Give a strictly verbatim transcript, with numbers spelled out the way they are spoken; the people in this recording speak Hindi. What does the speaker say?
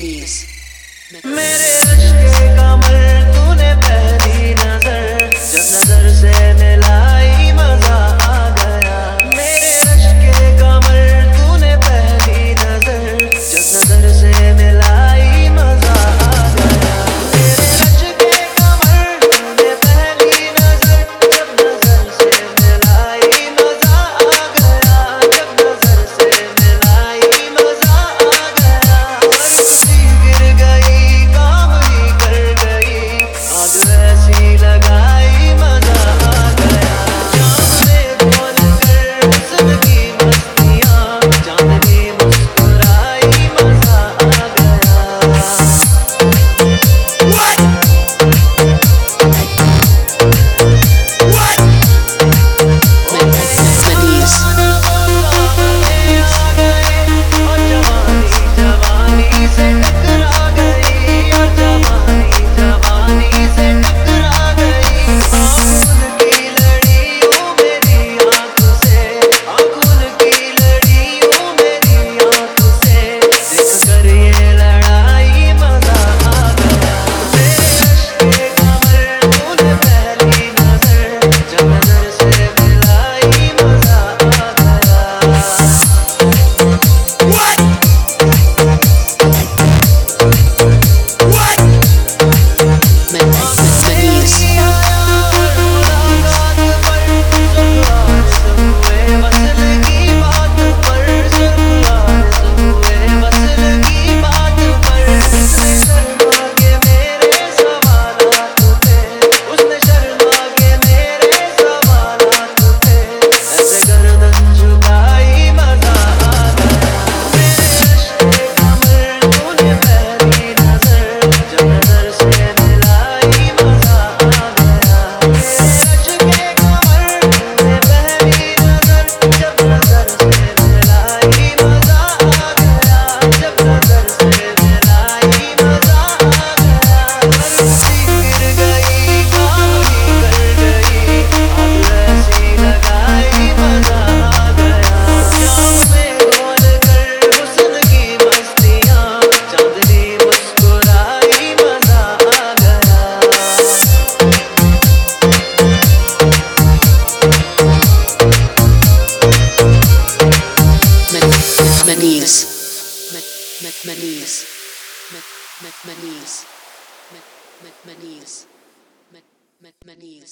मेरे अश्के कमर तूने पहली नजर जब नजर से मिलाई मजा आ गया। मेरे अश्के कमर तूने पहली नजर जब नजर से मिलाई मजा आ गया। मेरे अश्के कमर तूने पहली नजर जब नजर से मिलाई मजा आ गया। जब नजर से मिलाई मजा आ गया। बरसी गिर गई काम ही कर गई आग ऐसी लगाई मजा आ गया। चांद में बोल कर हुस्न की मस्तियाँ चांदनी मुस्कुराई मजा आ गया। Manise, Manise, Manise, Manise, Manise, Manise.